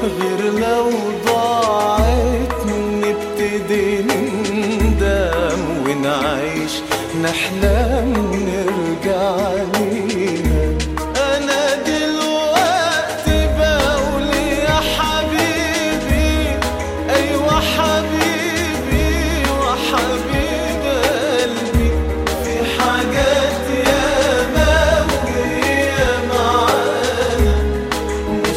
غير لو ضاعت نبتدي نندم ونعيش نحلم نرجع ليها. أنا دلوقتي بقول يا حبيبي أيوة حبيبي وحبيب قلبي، في حاجات ياما وهي معانا مش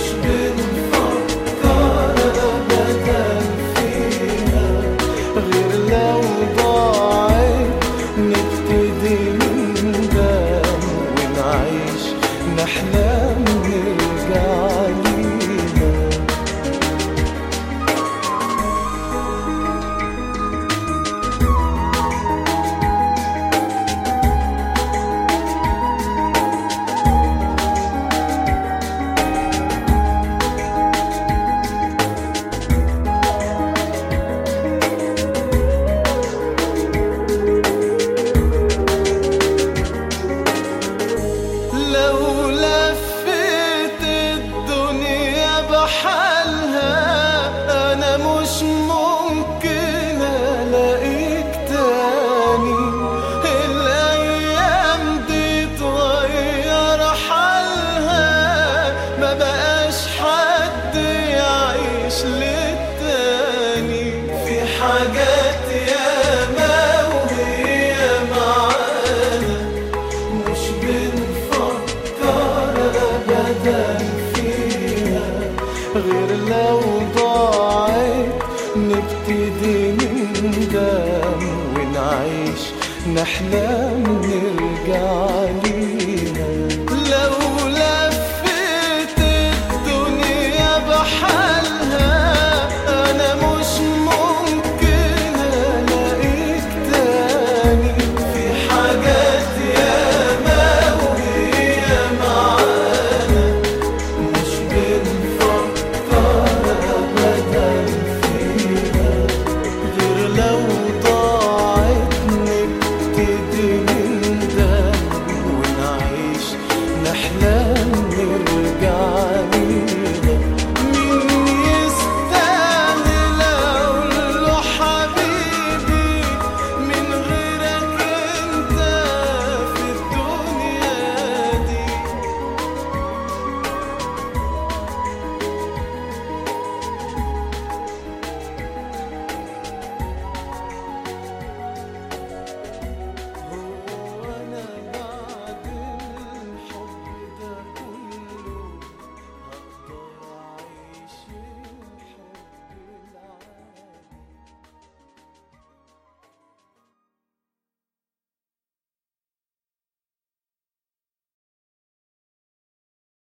بنفكر أبدا فيها، غير لو ضاعت نبتدي نندم ونعيش نحلم نرجع ليها. لو لفيت الدنيا بحالها أنا مش ممكن ألاقيك تاني. الأيام دي تغير حالها، ما بقاش حد يعيش للتاني. في حاجات ياما وهي معانا مش بنفكر أبدا فيها، غير لو ضاعت نبتدي نندم ونعيش نحلم نرجع ليها.